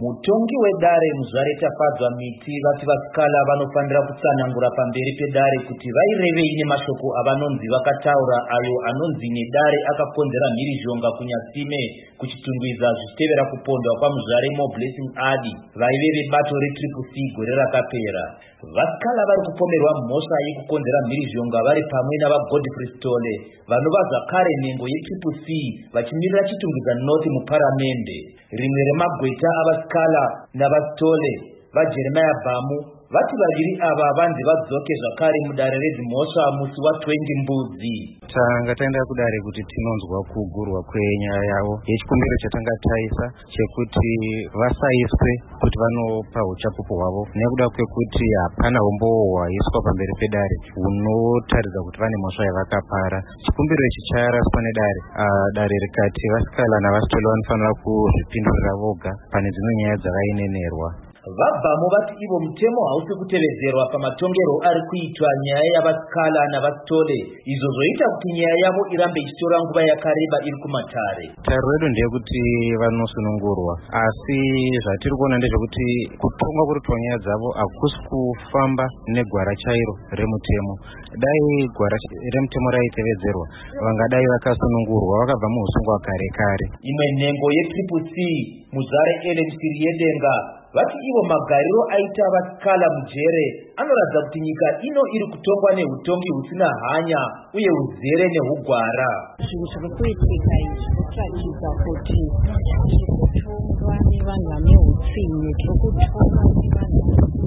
Mutongi wedare muzvareta fadzwa miti vati vasikala vanofanira kutsanangura pamberi pedare kuti vairevei nemashoko avanonzi vakataura ayo anonzi nedare akakonzera mhirizhonga kunyasime kuchitungwiza zvichitevera kupondwa kwamuzvare Blessing Adi vaive vebato reCCC gore rakapera. Vasikala vari kupomerwa mhosva yekukonzera mhirizhonga vari pamwe navaGodfrey Stole vanova zvakare nhengo yeCCC vachimirira chitungwiza North muparamende. Rimwe remagweta avasikala navaStole vaJeremiah Bamu vati vaviri ava vanzi vadzoke zvakare mudare redzimhosva musi wa20 Mbudzi. Tanga taenda kudare kuti tinonzwa kugurwa kwenyaya yavo yechikumbiro chatanga taisa chekuti vasaiswe kuti vanopa uchapupu hwavo nekuda kwekuti hapana umbowo hwaiswa pamberi pedare unotaridza kuti vane mhosva yavakapara. Chikumbiro ichi charaswa nedare. Dare rikati vasikala navaStole vanofanira kuzvipindurira voga pane dzimwe nyaya dzavainenerwa. Vabvamu vati ivo mutemo hausi kutevedzerwa pamatongero ari kuitwa nyaya yavasikala navaStole, izvo zvoita kuti nyaya yavo irambe ichitora nguva yakareba iri kumatare. Tariro yedu ndeyekuti vanosunungurwa, asi zvatiri kuona ndezvekuti kutongwa kuritwa nyaya dzavo hakusi kufamba negwara chairo remutemo. Dai gwara remutemo raitevedzerwa, vangadai vakasunungurwa vakabva muusungwa kare kare. Imwe nhengo yeCCC muzare Ellen Siriyedenga vati ivo magariro aita vasikala mujere anoratidza kuti nyika ino iri kutongwa nehutongi husina hanya uye huzere nehugwara. Zvinhu zviri kuitika izvi zvinoratidza kuti tiri kutongwa nevanhu vane hutsinye, tiri kutongwa nevanhu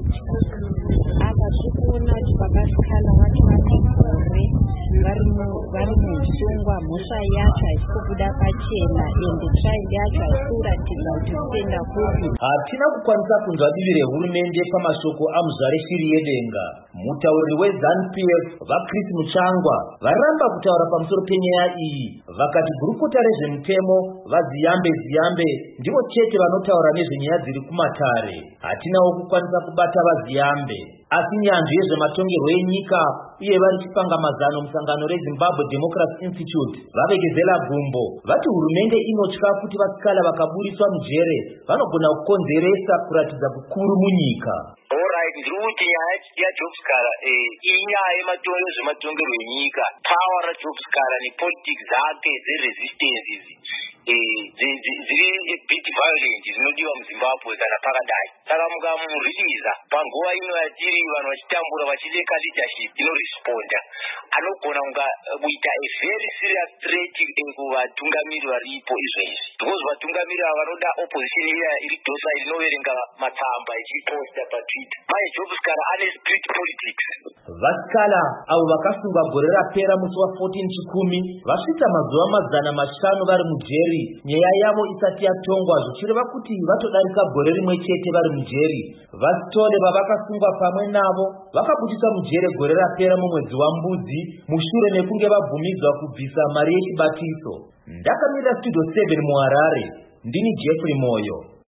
apa tiri kuona kuti vakasikala vacho vatigore vari musungwa, mhosva yacho haisi kubuda pachena ende trial yacho haisi kuratidza kuti kuenda kupi. Hatina kukwanisa kunzwa divi rehurumende pamashoko amuzvare Siriyedenga. Mutauriri weZANU-PF vaChris Muchangwa varamba kutaura pamusoro penyaya iyi, vakati gurukota rezvemutemo vaZiyambe ndivo chete vanotaura nezvenyaya dziri kumatare. Hatinawo kukwanisa kubata vaZiyambe, asi nyanzvi yezvematongerwo enyika uye vari chipangamazano musangano reZimbabwe Democracy Institute vavekezela gumbo vati hurumende inotya kuti vasikala vakaburiswa mujere vanogona kukonzeresa kuratidza kukuru munyika. Ndiri kuti nyaya yaJobskara inyaya yezvematongerwo enyika. Power raJobskara nepolitics dzake dzeresistance dziri a bit violent dzinodiwa muZimbabwe kana pakadai. Saka mukamuriliza panguva ino yatiri vanhu vachitambura vachideka leadership inoresponda, anogona kuita a very serious threat kuvatungamiri varipo izvezvi, because vatungamiri ava vanoda opposition iya iri dosa rinoverenga matsamba echiposta paTwitter. Manje Jobskara ane street politics. Vasikala avo vakasungwa gore rapera musi wa14 Chikumi vasvika mazuva 500 vari mujeri nyaya yavo isati yatongwa, zvichireva kuti vatodarika gore rimwe chete vari mujeri. vaStole vavakasungwa pamwe navo vakabudisa mujere gore rapera mumwedzi waMbudzi mushure mekunge vabvumidzwa kubvisa mari yechibatiso. Ndakamira Studio 7 muHarare, ndini Jeffrey Moyo.